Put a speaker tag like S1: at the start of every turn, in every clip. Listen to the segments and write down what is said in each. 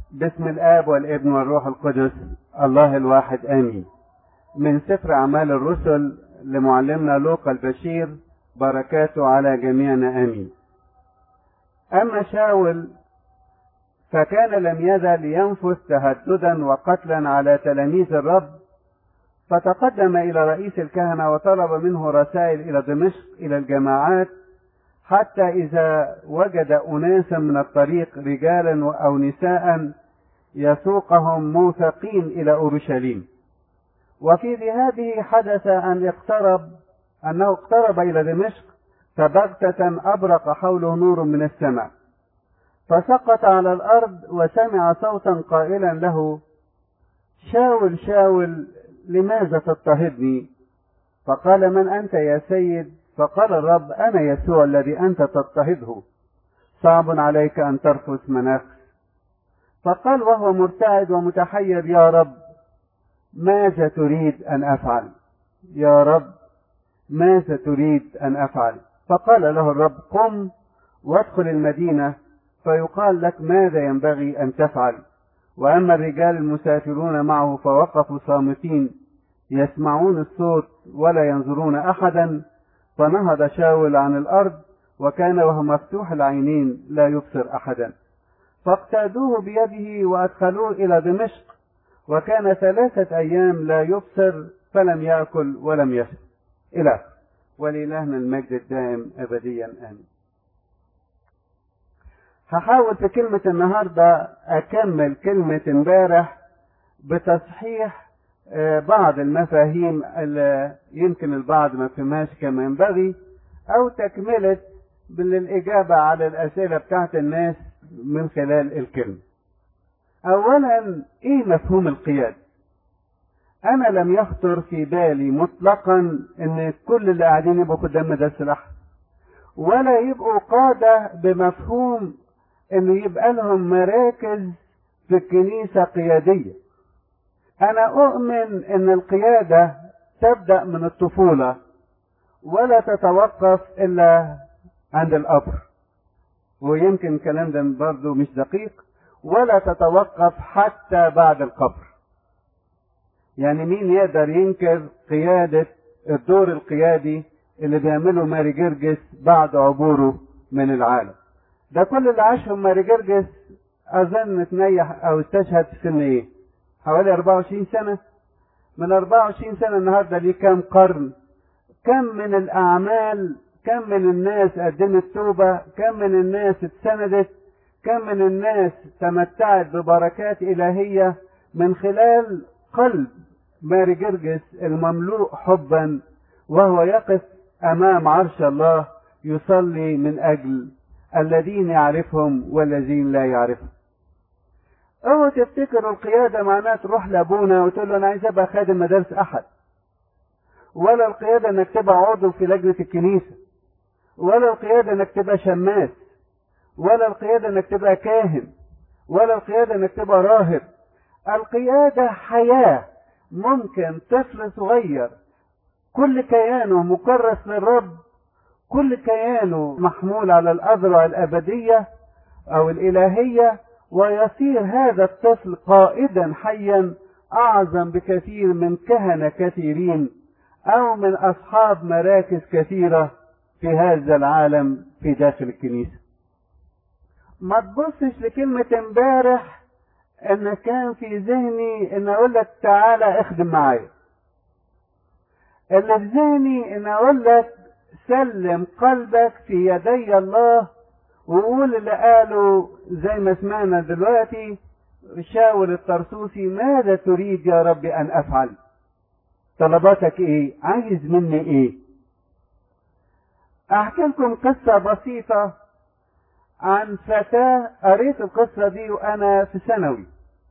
S1: باسم الآب والابن والروح القدس الله الواحد آمين. من سفر أعمال الرسل لمعلمنا لوقا البشير، بركاته على جميعنا آمين. أما شاول فكان لم يزل ينفث تهددا وقتلا على تلاميذ الرب، فتقدم إلى رئيس الكهنة وطلب منه رسائل إلى دمشق إلى الجماعات، حتى إذا وجد أناسا من الطريق رجالا أو نساء يسوقهم موثقين إلى أورشليم. وفي ذهابه حدث أنه اقترب إلى دمشق، فبغتة أبرق حوله نور من السماء، فسقط على الأرض وسمع صوتا قائلا له: شاول شاول لماذا تضطهدني؟ فقال: من أنت يا سيد؟ فقال الرب: أنا يسوع الذي أنت تضطهده، صعب عليك أن ترفس مناخ. فقال وهو مرتعد ومتحير: يا رب ماذا تريد أن أفعل؟ يا رب ماذا تريد أن أفعل؟ فقال له الرب: قم وادخل المدينة فيقال لك ماذا ينبغي أن تفعل. وأما الرجال المسافرون معه فوقفوا صامتين يسمعون الصوت ولا ينظرون أحدا. فنهض شاول عن الأرض، وكان وهو مفتوح العينين لا يبصر أحدا. فاقتادوه بيده وأدخلوه إلى دمشق، وكان 3 أيام لا يبصر، فلم يأكل ولم يشرب. إلى ولإلهنا المجد الدائم أبديا آمين. هحاول في كلمة النهاردة أكمل كلمة امبارح بتصحيح بعض المفاهيم اللي يمكن البعض ما فهمهاش كما ينبغي، أو تكملة بالإجابة على الأسئلة بتاعت الناس من خلال الكلمة. أولا، إيه مفهوم القيادة؟ أنا لم يخطر في بالي مطلقا إن كل اللي قاعدين يبقوا قدام مدرسة الأحد، ولا يبقوا قادة بمفهوم إنه يبقى لهم مراكز في الكنيسة قيادية. أنا أؤمن إن القيادة تبدأ من الطفولة ولا تتوقف إلا عند القبر، ويمكن الكلام ده برضه مش دقيق، ولا تتوقف حتى بعد القبر. يعني مين يقدر ينكر قيادة الدور القيادي اللي بيعمله ماري جرجس بعد عبوره من العالم؟ ده كل اللي عاشهم ماري جرجس أظن تنيح أو استشهد في سن إيه؟ حوالي 24 سنة. من 24 سنة النهاردة ليه كام قرن؟ كم من الأعمال، كم من الناس قدمت توبة، كم من الناس اتسندت، كم من الناس تمتعت ببركات إلهية من خلال قلب ماري جرجس المملوء حبا، وهو يقف أمام عرش الله يصلي من أجل الذين يعرفهم والذين لا يعرفهم. اوعوا تفتكروا القيادة معناها تروح لابونا وتقول له أنا عايز أبقى خادم مدارس أحد، ولا القيادة إنك تبقى عضو في لجنة الكنيسة، ولا القيادة إنك تبقى شماس، ولا القيادة إنك تبقى كاهن، ولا القيادة إنك تبقى راهب. القيادة حياة. ممكن طفل صغير كل كيانه مكرس للرب، كل كيانه محمول على الأذرع الأبدية أو الإلهية، ويصير هذا الطفل قائدا حيا أعظم بكثير من كهنة كثيرين أو من أصحاب مراكز كثيرة في هذا العالم في داخل الكنيسة. ما تبصش لكلمة امبارح ان كان في ذهني ان اقول لك تعالى اخدم معايا. اللي في ذهني ان اقول لك سلم قلبك في يدي الله، وقول اللي قاله زي ما سمعنا دلوقتي شاول الطرسوسي: ماذا تريد يا رب ان افعل؟ طلباتك ايه؟ عايز مني ايه؟ احكي لكم قصة بسيطة عن فتاة قريت القصة دي وأنا في ثانوي.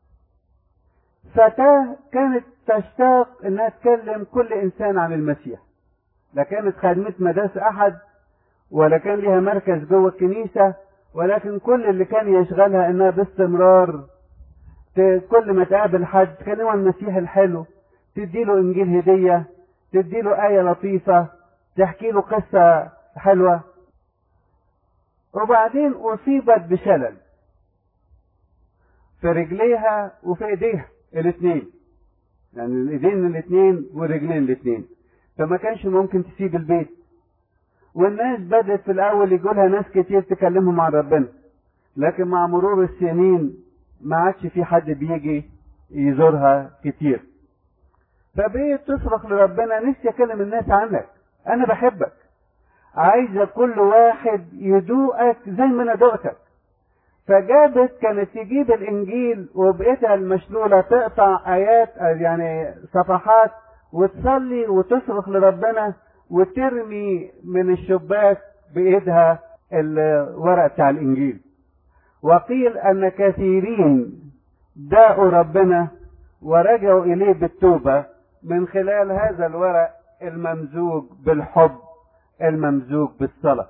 S1: فتاة كانت تشتاق إنها تكلم كل إنسان عن المسيح، لا كانت خادمة مدرسة أحد ولا كان لها مركز جوه الكنيسة، ولكن كل اللي كان يشغلها إنها باستمرار كل ما تقابل حد تكلمه عن المسيح الحلو، تديله إنجيل هدية، تديله آية لطيفة، تحكي له قصة حلوة. وبعدين أصيبت بشلل، في رجليها وفي ايديها الاثنين، يعني الايدين الاثنين والرجلين الاثنين، فما كانش ممكن تسيب البيت. والناس بدأت في الاول يقولها ناس كتير تكلمهم عن ربنا، لكن مع مرور السنين ما عادش في حد بيجي يزورها كتير. فبقيت تصرخ لربنا: نفسي اكلم الناس عنك، انا بحبك، عايزه كل واحد يدوقك زي ما انا دقتك. فجابت، كانت تجيب الانجيل وبايدها المشلوله تقطع ايات يعني صفحات وتصلي وتصرخ لربنا وترمي من الشباك بايدها الورق بتاع الانجيل. وقيل ان كثيرين داءوا ربنا ورجعوا اليه بالتوبه من خلال هذا الورق الممزوج بالحب الممزوج بالصلاه.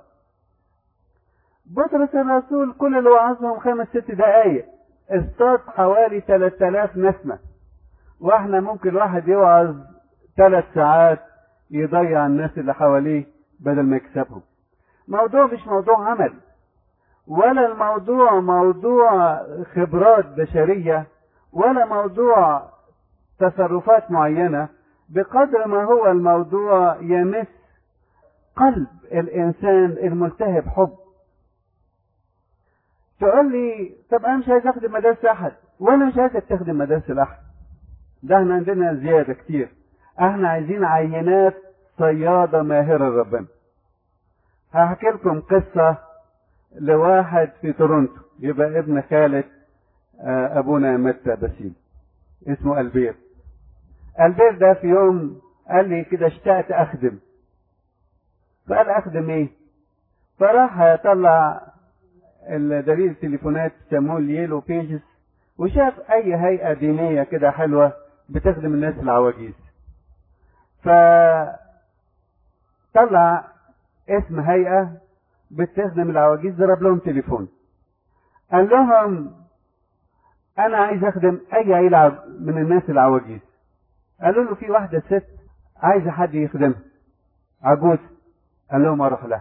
S1: بطرس الرسول كل اللي وعظهم 5-6 دقايق اصطاد حوالي 3000 نسمه، واحنا ممكن واحد يوعظ 3 ساعات يضيع الناس اللي حواليه بدل ما يكسبهم. موضوع مش موضوع عمل، ولا الموضوع موضوع خبرات بشريه، ولا موضوع تصرفات معينه، بقدر ما هو الموضوع يمس قلب الانسان الملتهب حب. تقول لي: طب انا مش عايز اخدم مدارس احد، وانا مش عايزك تخدم مدارس الاحد، ده احنا عندنا زياده كتير، احنا عايزين عينات صياده ماهره لربنا. هحكي لكم قصه لواحد في تورونتو، يبقى ابن خالة ابونا متى بسيم، اسمه البير. البير ده في يوم قال لي كده: اشتقت اخدم. فقال: اخدم ايه؟ فراح يطلع الدليل التليفونات سموه اليلو بيجز، وشاف اي هيئه دينيه كده حلوه بتخدم الناس العواجيز، فطلع اسم هيئه بتخدم العواجيز، ضرب لهم تليفون قال لهم: انا عايز اخدم اي عيله من الناس العواجيز. قالوا له: في واحده ست عايزه حد يخدمها، عجوز. قال لهم: اروح لها.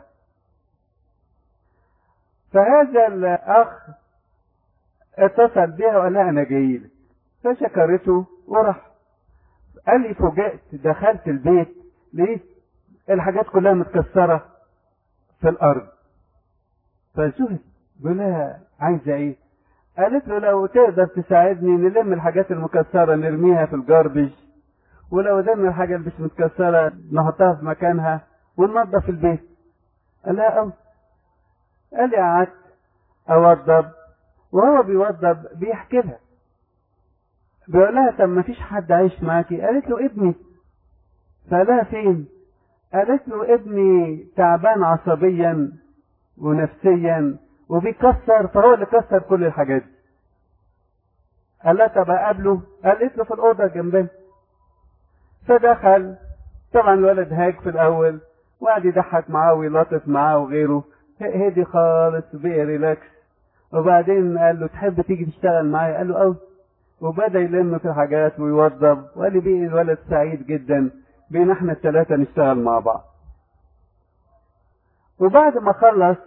S1: فهذا الاخ اتصل بها وقال لها: انا جاي لك. فشكرته وراح. قال لي: فوجئت دخلت البيت لقيت الحاجات كلها متكسره في الارض. فشوفت، بيقول لها: عايزه ايه؟ قالت له: لو تقدر تساعدني نلم الحاجات المكسره نرميها في الجاربج، ولو قدرنا الحاجه اللي مش متكسره نحطها في مكانها وننظف البيت. قال لها: أو. قال لي: قعدت اوضب، وهو بيوضب بيحكي لها، بيقول لها: طب ما فيش حد عايش معاكي؟ قالت له: ابني. فقال لها: فين؟ قالت له: ابني تعبان عصبيا ونفسيا وبيكسر، فهو اللي كسر كل الحاجات دي. قال لها: طب اقابله؟ قالت له: في الاوضه جنبنا. فدخل، طبعا الولد هاج في الاول وقعد يضحك معاه ويلاطف معاه وغيره، هدي خالص وبقي ريلاكس. وبعدين قال له: تحب تيجي تشتغل معايا؟ قال له: أوي. وبدا يلم في الحاجات ويوضب، وقال لي: بقي الولد سعيد جدا بين احنا الثلاثه نشتغل مع بعض. وبعد ما خلص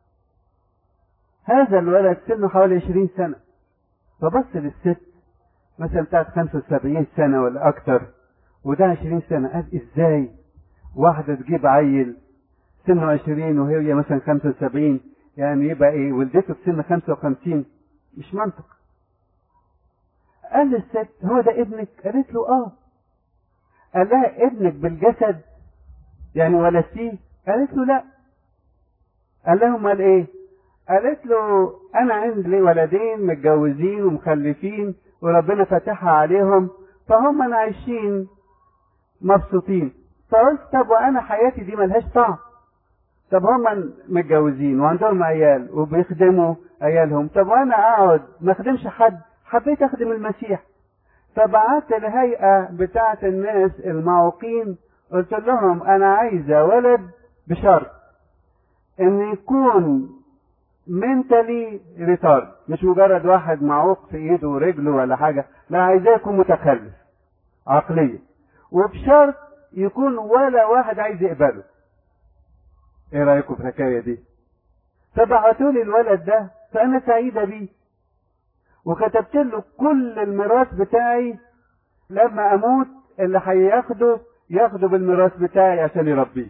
S1: هذا الولد سنه حوالي 20 سنه، فبص للست مثلا بتاعت 75 سنه ولا اكتر، وده 20 سنه، قال: ازاي واحده تجيب عيل سنه 20 وهي مثلا 75؟ يعني يبقى ايه، ولدته في سن 55؟ مش منطق. قال للست: هو ده ابنك؟ قالت له: اه. قال لها: ابنك بالجسد يعني ولدتيه؟ قالت له: لا. قال لها: امال ايه؟ قالت له: انا عندي ولدين متجوزين ومخلفين وربنا فتحها عليهم، فهم انا عايشين مبسوطين. فقلت: طب وانا حياتي دي ملهاش طعم؟ طب هم متجوزين وعندهم عيال وبيخدموا عيالهم، طب وانا اقعد ما اخدمش حد؟ حبيت اخدم المسيح. فبعت الهيئه بتاعه الناس المعوقين، قلت لهم: انا عايزه ولد بشرط ان يكون منتلي ريتارد، مش مجرد واحد معوق في ايده ورجله ولا حاجه، لا، عايزاه يكون متخلف عقليا، وبشرط يكون ولا واحد عايز يقبله. ايه رايكم في الحكايه دي؟ فبعتوا لي الولد ده، فانا سعيده بيه. وكتبت له كل الميراث بتاعي، لما اموت اللي ياخده بالميراث بتاعي عشان يربيه.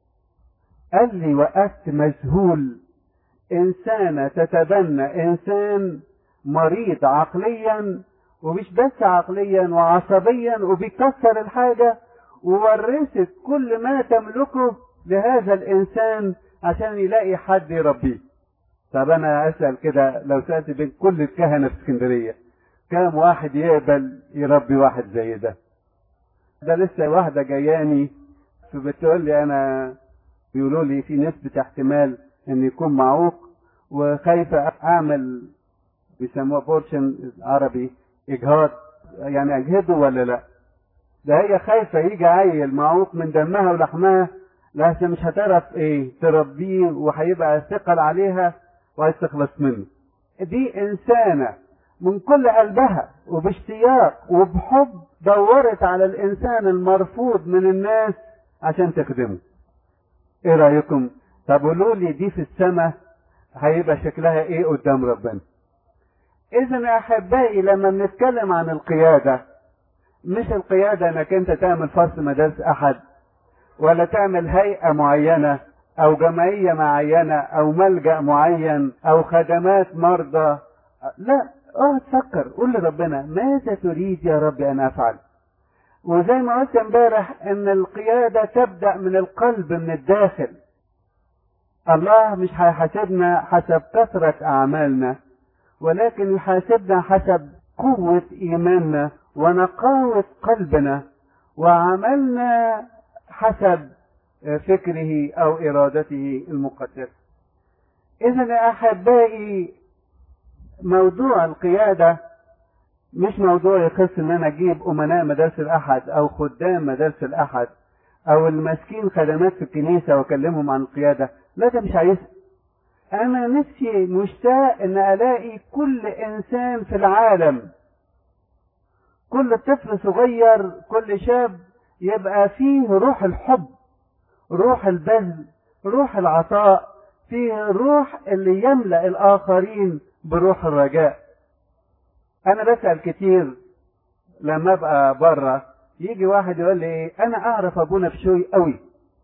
S1: قال لي وقفت مذهول، انسانة تتبنى انسان مريض عقليا، ومش بس عقليا وعصبيا، وبيكسر الحاجة، وورثت كل ما تملكه لهذا الانسان عشان يلاقي حد يربيه. طب انا اسأل كده، لو سألت بين كل الكهنة في اسكندرية كام واحد يقبل يربي واحد زي ده؟ ده لسه واحدة جاياني فبتقول لي انا بيقولوا لي في نسبة احتمال ان يكون معوق، وخايفة اعمل بيسموها بورشن عربي اجهاض، يعني اجهضه ولا لا. ده هي خايفة يجي عيل معوق من دمها ولحمها، لأنها مش هتعرف تربيه، وهيبقى ثقل عليها وعايز تخلص منه. دي انسانة من كل قلبها وباشتياق وبحب دورت على الانسان المرفوض من الناس عشان تخدمه. ايه رأيكم؟ طب قولوا لي دي في السماء هيبقى شكلها ايه قدام ربنا؟ اذا يا احبائي لما بنتكلم عن القيادة، مش القيادة انك انت تعمل فصل مدارس احد، ولا تعمل هيئة معينة او جمعية معينة او ملجأ معين او خدمات مرضى. لا، تفكر، قول لربنا ماذا تريد يا رب ان افعل. وزي ما قلت امبارح ان القيادة تبدأ من القلب، من الداخل. الله مش هيحاسبنا حسب كثرة اعمالنا، ولكن يحاسبنا حسب قوة ايماننا ونقاوة قلبنا، وعملنا حسب فكره او ارادته المقدسة. اذا يا احبائي موضوع القيادة مش موضوع يخص ان انا اجيب امناء مدارس الاحد او خدام مدارس الاحد او المسكين خدمات في الكنيسة واكلمهم عن القيادة. لا، ده مش عايزها. انا نفسي مشتاق ان الاقي كل انسان في العالم، كل طفل صغير، كل شاب، يبقى فيه روح الحب، روح البذل، روح العطاء، فيه روح اللي يملأ الآخرين بروح الرجاء. أنا بسأل كتير لما أبقى بره، يجي واحد يقول لي إيه، أنا أعرف أبونا بشوي قوي.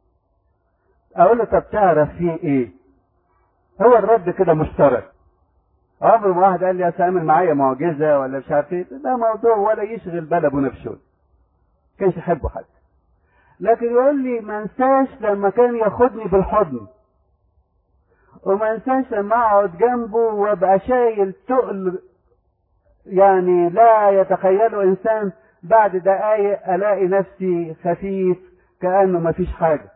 S1: أقول له طب تعرف فيه إيه؟ هو الرد كده مشترك. عمر ما واحد قال لي أعمل معايا معجزة ولا مش عارف إيه، ده موضوع ولا يشغل بال أبونا بشوي، كانش يحبه حد. لكن يقول لي ما انساش لما كان ياخدني بالحضن، وما انساش لما اقعد جنبه وابقى شايل تقل يعني لا يتخيله انسان، بعد دقايق الاقي نفسي خفيف كأنه ما فيش حاجة.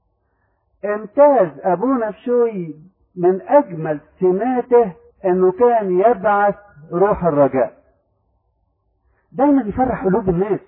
S1: امتاز ابونا بشوي من اجمل سماته انه كان يبعث روح الرجاء، دايما يفرح قلوب الناس،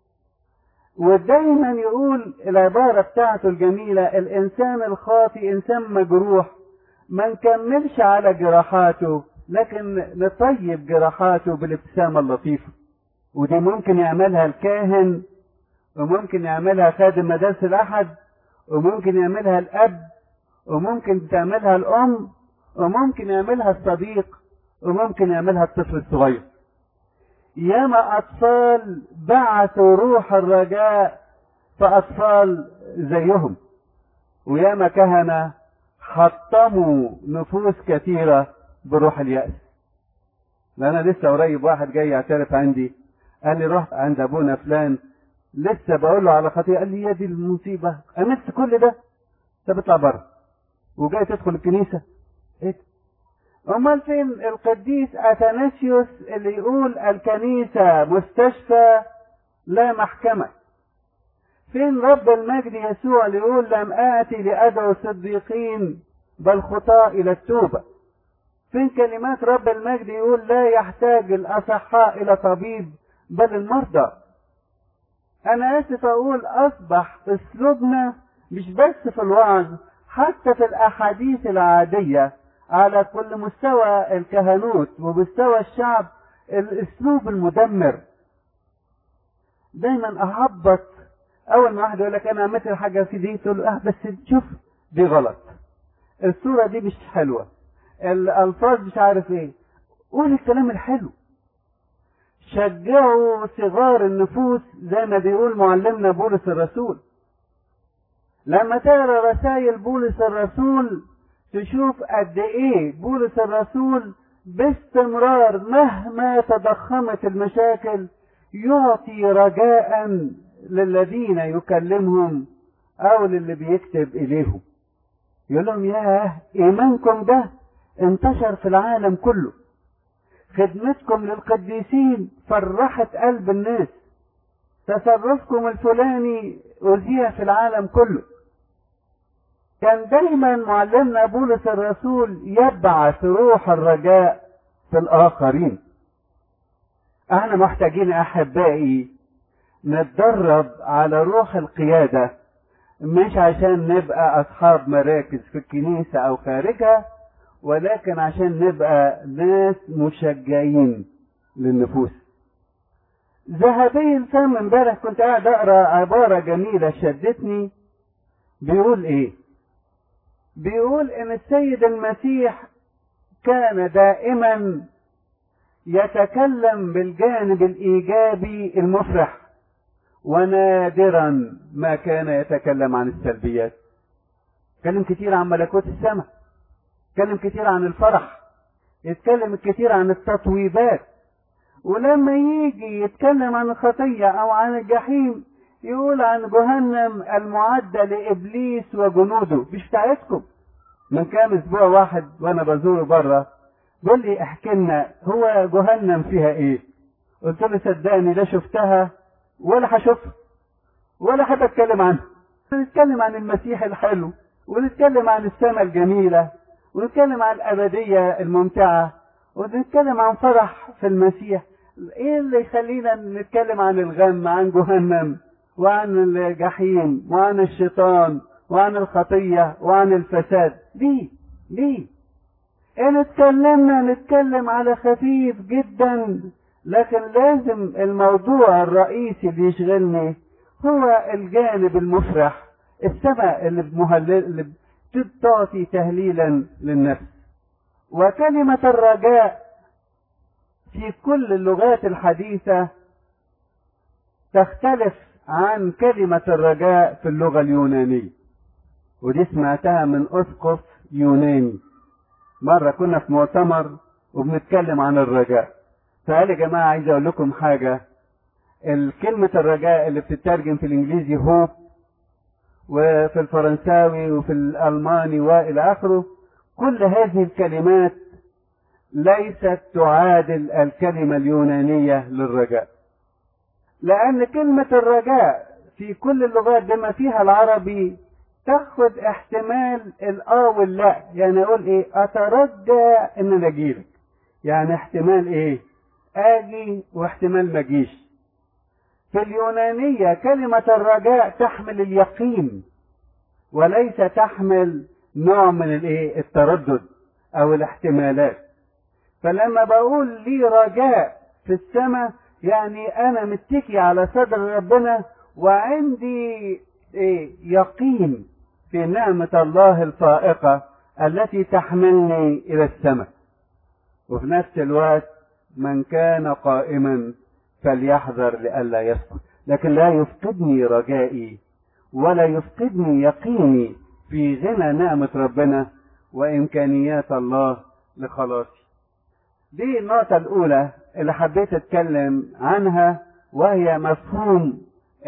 S1: ودايما يقول العبارة بتاعته الجميلة، الانسان الخاطئ انسان مجروح، ما نكملش على جراحاته لكن نطيب جراحاته بالابتسامة اللطيفة. ودي ممكن يعملها الكاهن، وممكن يعملها خادم مدارس الأحد، وممكن يعملها الأب، وممكن تعملها الأم، وممكن يعملها الصديق، وممكن يعملها الطفل الصغير. ياما أطفال بعثوا روح الرجاء فأطفال زيهم، وياما كهنة حطموا نفوس كثيرة بروح اليأس. لأنا لسه قريب واحد جاي يعترف عندي، قال لي رحت عند أبونا فلان، لسه بقول له على خطيئة، قال لي يا دي المصيبة، عملت كل ده؟ طب اطلع بره وجاي تدخل الكنيسة؟ ايه؟ امال فين القديس اثناسيوس اللي يقول الكنيسة مستشفى لا محكمة؟ فين رب المجد يسوع اللي يقول لم آتي لأدعو الصديقين بل خطاة إلى التوبة؟ فين كلمات رب المجد يقول لا يحتاج الأصحاء إلى طبيب بل المرضى؟ أنا آسف أقول أصبح أسلوبنا مش بس في الوعظ، حتى في الأحاديث العادية على كل مستوى الكهنوت ومستوى الشعب، الأسلوب المدمر. دايما أهبط، أول ما واحد يقول لك أنا عملت حاجة في دي، تقول له بس شوف دي غلط، الصورة دي مش حلوة، الألفاظ مش عارف إيه. قول الكلام الحلو، شجعوا صغار النفوس زي ما بيقول معلمنا بولس الرسول. لما تقرا رسائل بولس الرسول تشوف قد ايه بولس الرسول باستمرار مهما تضخمت المشاكل يعطي رجاء للذين يكلمهم او للي بيكتب اليهم. يقول لهم ياه، ايمانكم ده انتشر في العالم كله، خدمتكم للقديسين فرحت قلب الناس، تصرفكم الفلاني أذيع في العالم كله. كان دايما معلمنا بولس الرسول يبعث روح الرجاء في الآخرين. احنا محتاجين أحبائي نتدرب على روح القيادة، مش عشان نبقى أصحاب مراكز في الكنيسة أو خارجها، ولكن عشان نبقى ناس مشجعين للنفوس. ذهبي الفم امبارح كنت قاعد اقرا عباره جميله شدتني. بيقول ايه؟ بيقول ان السيد المسيح كان دائما يتكلم بالجانب الايجابي المفرح، ونادرا ما كان يتكلم عن السلبيات. اتكلم كتير عن ملكوت السماء، اتكلم كتير عن الفرح، يتكلم كتير عن التطويبات، ولما يجي يتكلم عن الخطية او عن الجحيم يقول عن جهنم المعدة لابليس وجنوده، مش بتاعتكم. من كام اسبوع واحد وانا بزوره بره بيقول لي احكي لنا هو جهنم فيها ايه؟ قلت له صدقني لا شفتها ولا هشوفها ولا حد اتكلم عنها. نتكلم عن المسيح الحلو، ونتكلم عن السماء الجميلة، ونتكلم عن الأبدية الممتعة، ونتكلم عن فرح في المسيح. ايه اللي يخلينا نتكلم عن الغم، عن جهنم وعن الجحيم وعن الشيطان وعن الخطية وعن الفساد؟ ليه ان اتكلمنا نتكلم على خفيف جدا، لكن لازم الموضوع الرئيسي اللي يشغلني هو الجانب المفرح، السماء اللي بتعطي تهليلا للنفس. وكلمة الرجاء في كل اللغات الحديثة تختلف عن كلمة الرجاء في اللغة اليونانية، ودي سمعتها من أسقف يوناني. مرة كنا في مؤتمر وبنتكلم عن الرجاء، فقال يا جماعة عايز أقول لكم حاجة، الكلمة الرجاء اللي بتترجم في الإنجليزي هوب، وفي الفرنساوي وفي الألماني وإلى آخره، كل هذه الكلمات ليست تعادل الكلمة اليونانية للرجاء، لأن كلمة الرجاء في كل اللغات بما فيها العربي تاخد احتمال الآ واللا. يعني أقول إيه؟ أترجى إن أنا أجيلك، يعني احتمال إيه؟ آجي واحتمال ما أجيش. في اليونانية كلمة الرجاء تحمل اليقين وليس تحمل نوع من الإيه؟ التردد أو الاحتمالات. فلما بقول لي رجاء في السماء يعني أنا متكي على صدر ربنا وعندي يقين في نعمة الله الفائقة التي تحملني إلى السماء. وفي نفس الوقت من كان قائما فليحذر لئلا يسقط. لكن لا يفقدني رجائي ولا يفقدني يقيني في غنى نعمة ربنا وإمكانيات الله لخلاصي. دي النقطة الأولى اللي حبيت أتكلم عنها، وهي مفهوم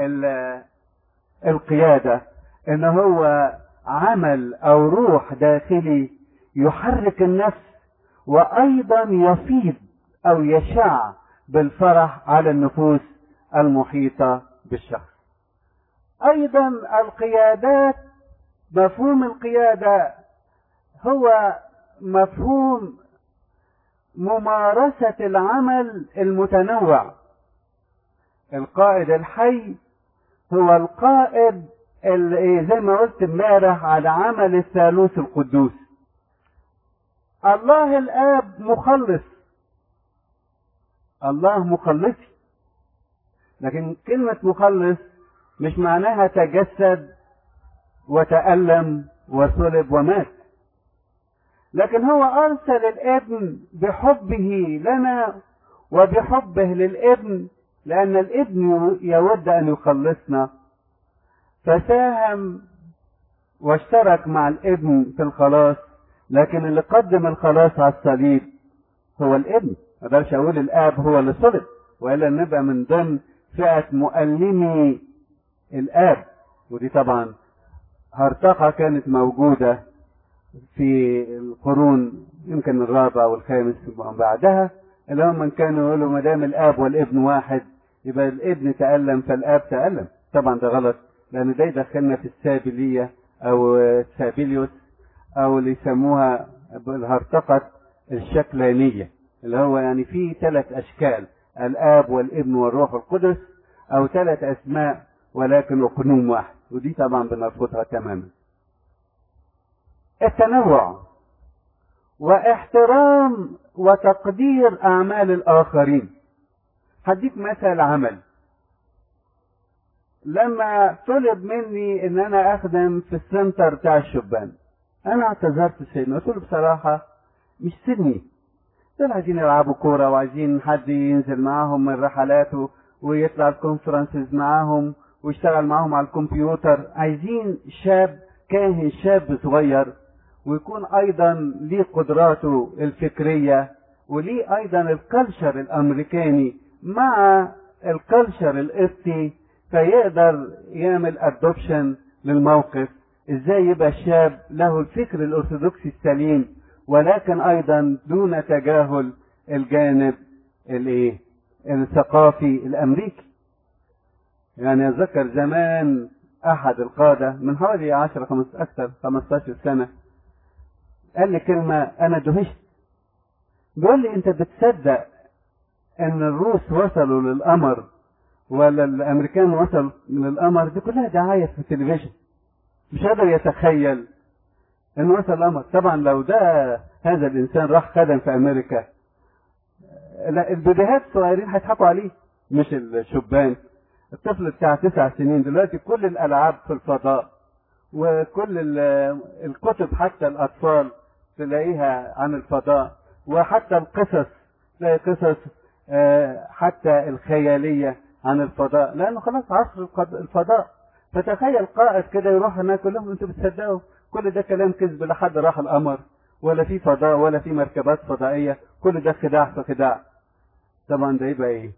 S1: القيادة، إن هو عمل أو روح داخلي يحرك النفس وأيضا يفيض أو يشع بالفرح على النفوس المحيطة بالشخص. أيضا القيادات، مفهوم القيادة هو مفهوم ممارسة العمل المتنوع. القائد الحي هو القائد اللي زي ما قلت امبارح على عمل الثالوث القدوس. الله الآب مخلص، الله مخلصي، لكن كلمة مخلص مش معناها تجسد وتألم وصلب ومات. لكن هو أرسل الابن بحبه لنا وبحبه للابن، لأن الابن يود أن يخلصنا، فساهم واشترك مع الابن في الخلاص. لكن اللي قدم الخلاص على الصليب هو الابن. ما اقدرش اقول الاب هو اللي صلب، والا نبقى من ضمن فئه مؤلمي الاب، ودي طبعا هرطقه كانت موجوده في القرون يمكن الرابع والخامس ومن بعدها، اللي هم من كانوا يقولوا ما دام الاب والابن واحد يبقى الابن تألم فالاب تألم. طبعا ده غلط، لان ده يدخلنا في السابليه او سابيليوس، او اللي يسموها الهرطقه الشكلانيه، اللي هو يعني في 3 اشكال: الاب والابن والروح القدس، او 3 اسماء ولكن اقنوم واحد، ودي طبعا بنرفضها تماما. التنوع واحترام وتقدير اعمال الاخرين. هديك مثل عمل. لما طلب مني ان انا اخدم في السنتر بتاع الشبان، انا اعتذرت سني، قلت له بصراحه مش سني، دول عايزين يلعبوا كوره وعايزين حد ينزل معاهم من رحلاته ويطلع الكونفرنسز معاهم ويشتغل معاهم على الكمبيوتر. عايزين شاب كاهن، شاب صغير، ويكون ايضا ليه قدراته الفكريه وليه ايضا الكالتشر الامريكاني مع الكالتشر القبطي، فيقدر يعمل ادوبشن للموقف. ازاي يبقى الشاب له الفكر الارثوذكسي السليم ولكن ايضا دون تجاهل الجانب الثقافي الامريكي. يعني اتذكر زمان احد القاده من حوالي 15 سنه قال لي كلمه انا دهشت. بيقول لي انت بتصدق ان الروس وصلوا للقمر ولا الامريكان وصلوا للقمر؟ دي كلها دعايه في التلفزيون، مش قادر يتخيل انه وصل القمر. طبعا لو ده هذا الانسان راح خدم في امريكا، لا البيبيهات الصغيرين هيضحكوا عليه مش الشبان. الطفل بتاع 9 سنين دلوقتي كل الالعاب في الفضاء وكل الكتب حتى الاطفال تلاقيها عن الفضاء، وحتى القصص تلاقي قصص حتى الخياليه عن الفضاء، لانه خلاص عصر الفضاء. فتخيل قائد كده يروح هناك يقول لهم انتوا بتصدقوا كل ده كلام كذب، لا حد راح القمر ولا في فضاء ولا في مركبات فضائيه، كل ده خداع في خداع. طبعا ده يبقى ايه؟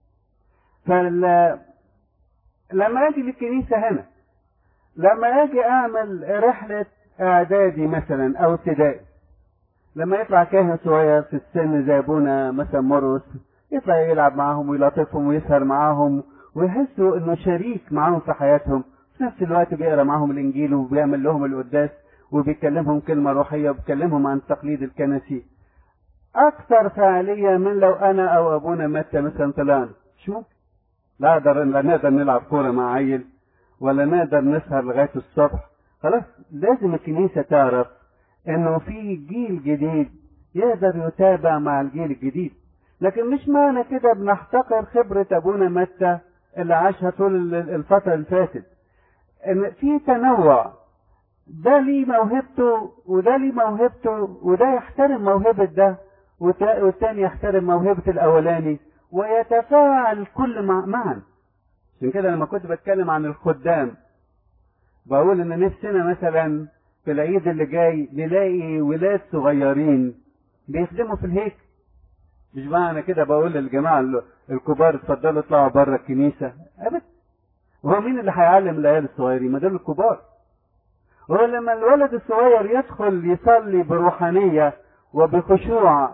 S1: لما اجي للكنيسه هنا، لما اجي اعمل رحله اعدادي مثلا او ابتدائي، لما يطلع كاهن صغير في السن زي ابونا مثلا مرقس، يطلع يلعب معاهم ويلاطفهم ويسهر معاهم ويحسوا انه شريك معاهم في حياتهم، في نفس الوقت بيقرا معاهم الانجيل وبيعمل لهم القداس وبيكلمهم كلمه روحيه وبيكلمهم عن التقليد الكنسي، اكثر فعاليه من لو انا او ابونا متى مثلا طلعنا. مش ممكن. لا نقدر نلعب كوره مع عيل ولا نقدر نسهر لغايه الصبح. خلاص لازم الكنيسه تعرف انه في جيل جديد يقدر يتابع مع الجيل الجديد. لكن مش معنى كده بنحتقر خبرة ابونا متى اللي عاشها طول الفترة اللي فاتت. ان في تنوع، ده ليه موهبته وده ليه موهبته، وده يحترم موهبة ده والتاني يحترم موهبة الاولاني ويتفاعل كل معا. عشان كده لما كنت بتكلم عن الخدام بقول ان نفسنا مثلا في العيد اللي جاي نلاقي ولاد صغيرين بيخدموا في الهيكل. مش معنى كده بقول للجماعه الكبار اتفضلوا اطلعوا بره الكنيسه ابدا. وهو مين اللي هيعلم العيال الصغيرين؟ ما دول الكبار. هو لما الولد الصغير يدخل يصلي بروحانيه وبخشوع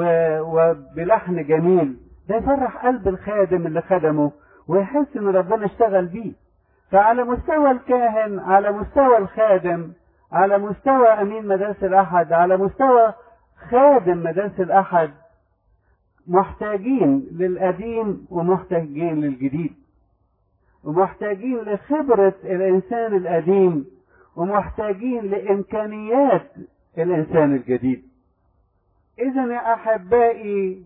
S1: وبلحن جميل، ده يفرح قلب الخادم اللي خدمه ويحس ان ربنا اشتغل بيه. فعلى مستوى الكاهن، على مستوى الخادم، على مستوى امين مدارس الاحد، على مستوى خادم مدارس الاحد، محتاجين للقديم ومحتاجين للجديد، ومحتاجين لخبرة الانسان القديم ومحتاجين لامكانيات الانسان الجديد. اذا يا احبائي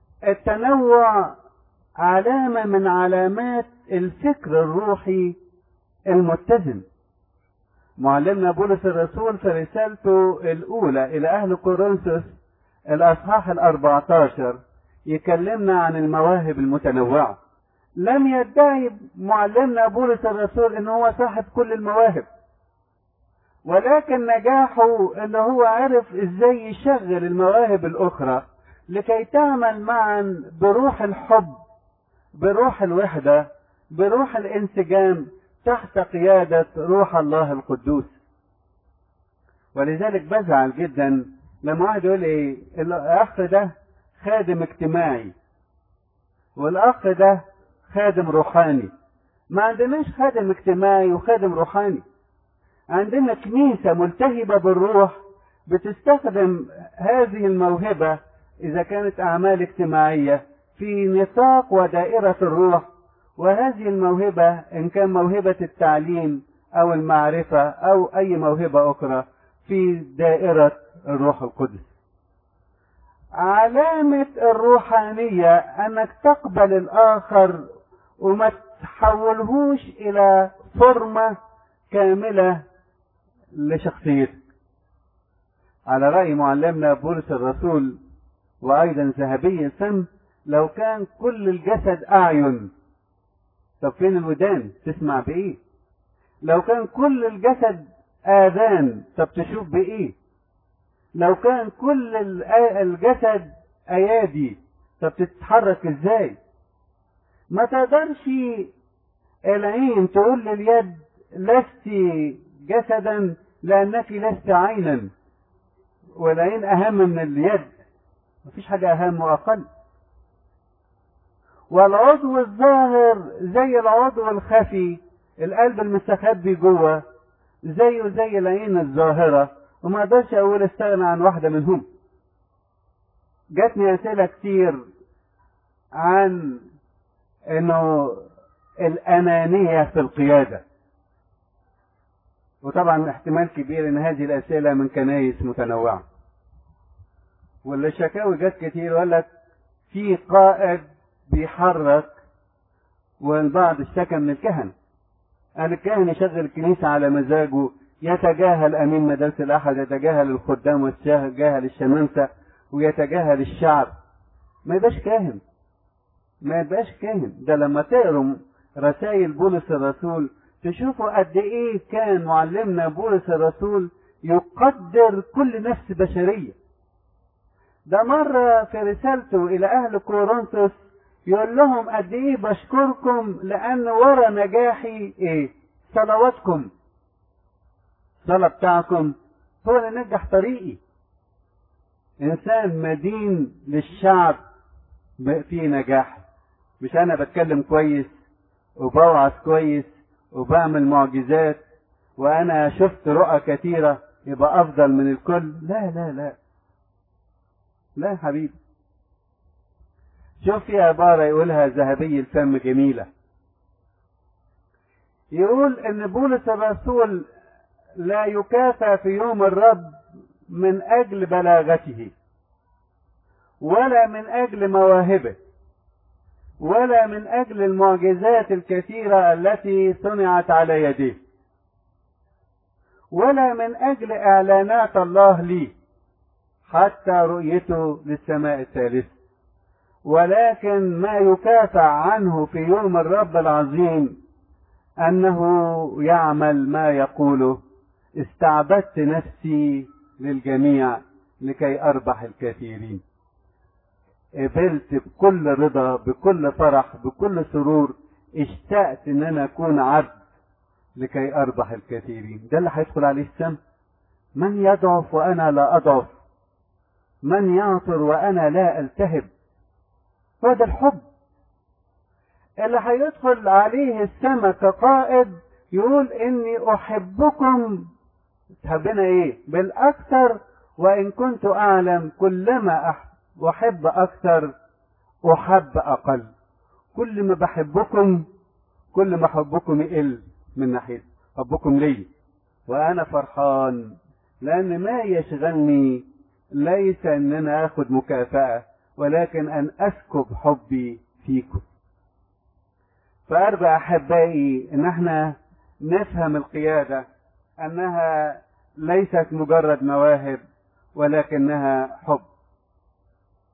S1: التنوع علامة من علامات الفكر الروحي المتزن. معلمنا بولس الرسول في رسالته الأولى إلى أهل كورنثوس الأصحاح 14 يكلمنا عن المواهب المتنوعة. لم يدعي معلمنا بولس الرسول إن هو صاحب كل المواهب، ولكن نجاحه إن هو عرف إزاي يشغل المواهب الأخرى لكي تعمل معا بروح الحب، بروح الوحدة، بروح الانسجام، تحت قيادة روح الله القدوس. ولذلك بزعل جدا لما واحد يقول ايه الاخ ده خادم اجتماعي والاخ ده خادم روحاني. ما عندناش خادم اجتماعي وخادم روحاني، عندنا كنيسة ملتهبة بالروح بتستخدم هذه الموهبة اذا كانت اعمال اجتماعية في نطاق ودائرة الروح، وهذه الموهبة إن كان موهبة التعليم أو المعرفة أو أي موهبة أخرى في دائرة الروح القدس. علامة الروحانية أنك تقبل الآخر وما تحولهوش إلى فورمة كاملة لشخصيتك. على رأي معلمنا بولس الرسول وأيضا ذهبي الفم، لو كان كل الجسد أعين، طب فين الودان تسمع بإيه؟ لو كان كل الجسد آذان، طب تشوف بإيه؟ لو كان كل الجسد أيادي، طب تتحرك إزاي؟ ما تقدرش العين تقول لليد لست جسدا لأنك لست عينا، والعين أهم من اليد، مفيش حاجة أهم وأقل. والعضو الظاهر زي العضو الخفي، القلب المستخبي جوه زيه زي العين الظاهرة، وما اقدرش اقول استغنى عن واحدة منهم. جاتني اسئلة كتير عن انه الانانية في القيادة، وطبعا احتمال كبير ان هذه الاسئلة من كنايس متنوعة، والشكاوي جات كتير وقال لك في قائد بيحرك، والبعض اشتكى من الكهنة، قال الكاهن يشغل الكنيسة على مزاجه، يتجاهل امين مدارس الاحد، يتجاهل الخدام ويتجاهل الشمامسة ويتجاهل الشعب. ما يبقاش كاهن، ما يبقاش كاهن. ده لما تقروا رسائل بولس الرسول تشوفوا قد ايه كان معلمنا بولس الرسول يقدر كل نفس بشرية. ده مرة في رسالته الى اهل كورنثوس يقول لهم قد ايه بشكركم لان ورا نجاحي ايه؟ صلواتكم. الصلاة بتاعكم هو اللي نجح طريقي. انسان مدين للشعب في نجاح، مش انا بتكلم كويس وبوعظ كويس وبعمل معجزات وانا شفت رؤى كثيرة يبقى افضل من الكل. لا لا لا لا حبيبي. شوف في عبارة يقولها ذهبي الفم جميلة، يقول ان بولس الرسول لا يكافئ في يوم الرب من اجل بلاغته، ولا من اجل مواهبه، ولا من اجل المعجزات الكثيرة التي صنعت على يديه، ولا من اجل اعلانات الله لي حتى رؤيته للسماء الثالثة، ولكن ما يكافئ عنه في يوم الرب العظيم انه يعمل ما يقوله: استعبدت نفسي للجميع لكي اربح الكثيرين. قبلت بكل رضا، بكل فرح، بكل سرور، اشتقت ان انا اكون عبد لكي اربح الكثيرين. ده اللي هيدخل عليه السم. من يضعف وانا لا اضعف، من يعثر وانا لا التهب. هو ده الحب اللي هيدخل عليه السماء كقائد، يقول اني احبكم. تحبنا ايه؟ بالاكثر، وان كنت اعلم كلما احب اكثر احب اقل. كل ما بحبكم كل ما حبكم يقل من ناحية حبكم لي، وانا فرحان لان ما يشغلني ليس ان انا اخد مكافأة، ولكن ان اسكب حبي فيكم. فارجو احبائي ان احنا نفهم القيادة أنها ليست مجرد مواهب ولكنها حب.